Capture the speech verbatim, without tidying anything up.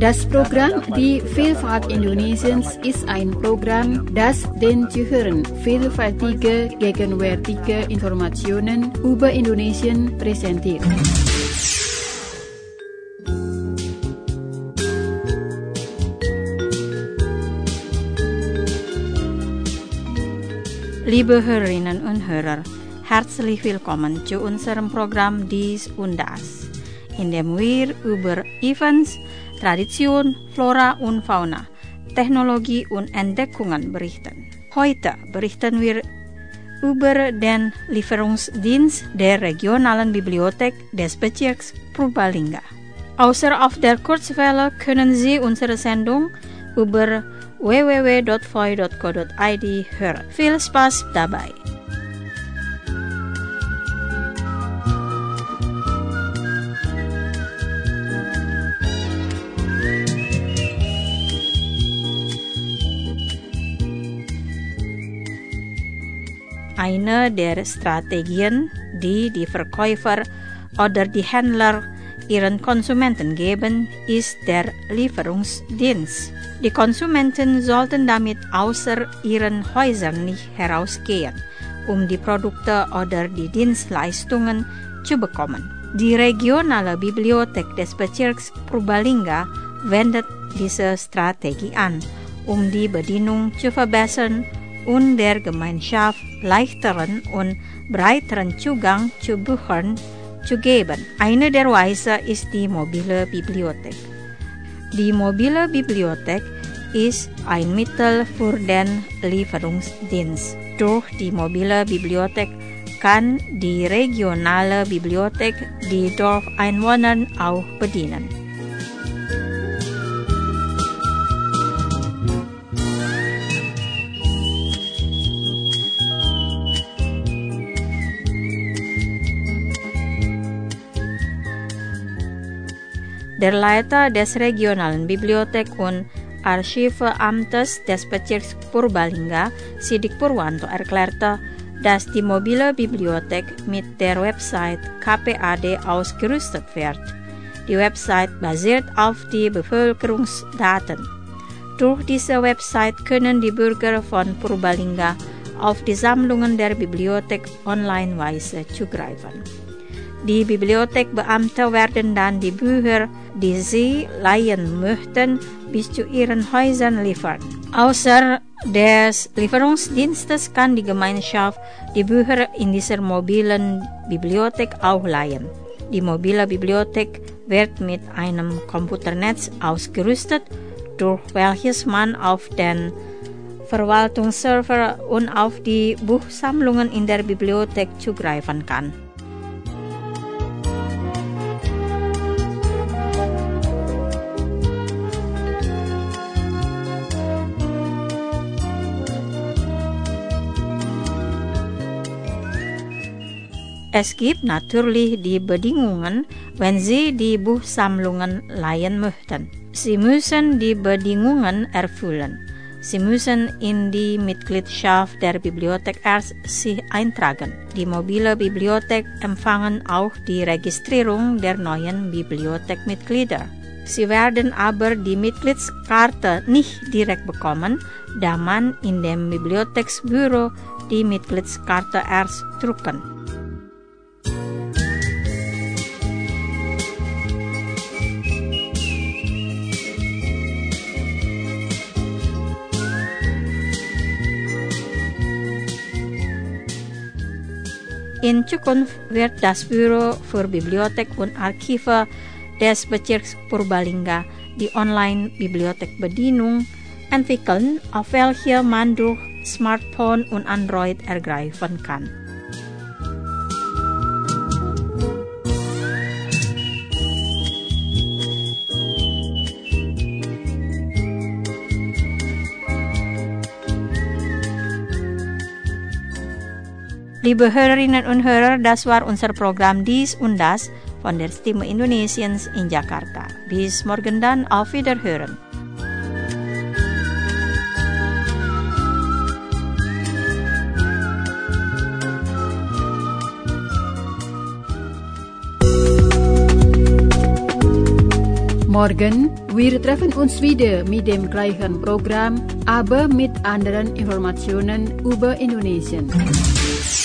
Das Programm Die Vielfalt Indonesiens ist ein Programm, das den Zuhörern vielfältige, gegenwärtige Informationen über Indonesien präsentiert. Liebe Hörerinnen und Hörer, herzlich willkommen zu unserem Programm Dies und Das, in dem wir über Events, Tradition, Flora und Fauna, Technologie und Entdeckungen berichten. Heute berichten wir über den Lieferungsdienst der regionalen Bibliothek des Bezirks Purbalingga. Außer auf der Kurzwelle können Sie unsere Sendung über w w w dot v o i dot co dot i d hören. Viel Spaß dabei! Eine der Strategien, die die Verkäufer oder die Händler ihren Konsumenten geben, ist der Lieferungsdienst. Die Konsumenten sollten damit außer ihren Häusern nicht herausgehen, um die Produkte oder die Dienstleistungen zu bekommen. Die regionale Bibliothek des Bezirks Purbalingga wendet diese Strategie an, um die Bedienung zu verbessern und der Gemeinschaft leichteren und breiteren Zugang zu Büchern zu geben. Eine der Weise ist die mobile Bibliothek. Die mobile Bibliothek ist ein Mittel für den Lieferungsdienst. Durch die mobile Bibliothek kann die regionale Bibliothek die Dorfeinwohner auch bedienen. Der Leiter des regionalen Bibliothek- und Archiveamtes des Bezirks Purbalingga, Sidik Purwanto, erklärte, dass die mobile Bibliothek mit der Website K P A D ausgerüstet wird. Die Website basiert auf die Bevölkerungsdaten. Durch diese Website können die Bürger von Purbalingga auf die Sammlungen der Bibliothek online-weise zugreifen. Die Bibliothekbeamte werden dann die Bücher, die sie leihen möchten, bis zu ihren Häusern liefern. Außer des Lieferungsdienstes kann die Gemeinschaft die Bücher in dieser mobilen Bibliothek auch leihen. Die mobile Bibliothek wird mit einem Computernetz ausgerüstet, durch welches man auf den Verwaltungsserver und auf die Buchsammlungen in der Bibliothek zugreifen kann. Es gibt natürlich die Bedingungen, wenn Sie die Buchsammlungen leihen möchten. Sie müssen die Bedingungen erfüllen. Sie müssen in die Mitgliedschaft der Bibliothek erst sich eintragen. Die mobile Bibliothek empfangen auch die Registrierung der neuen Bibliothekmitglieder. Sie werden aber die Mitgliedskarte nicht direkt bekommen, da man in dem Bibliotheksbüro die Mitgliedskarte erst drucken. In Zukunft wird das Büro für Bibliothek und Archive des Bezirks Purbalingga die Online-Bibliothekbedienung entwickeln, auf welche man durch Smartphone und Android ergreifen kann. Liebe Hörerinnen und Hörer, das war unser Programm Dies und Das von der Stimme Indonesiens in Jakarta. Bis morgen dann, auf Wiederhören. Morgen, wir treffen uns wieder mit dem gleichen Programm, aber mit anderen Informationen über Indonesien.